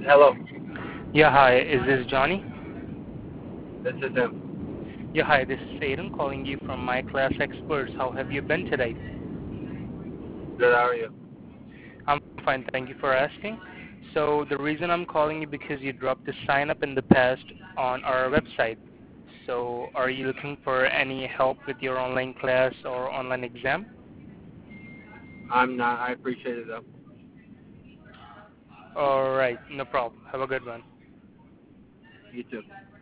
Hello, Yeah, hi. Is this Johnny? this is him. Yeah, hi. This is Aiden calling you from My Class Experts. How have you been today? Good, how are you? I'm fine. Thank you for asking. So the reason I'm calling you because you dropped a sign up in the past on our website. So are you looking for any help with your online class or online exam? I'm not. I appreciate it though. All right, no problem. Have a good one. You too.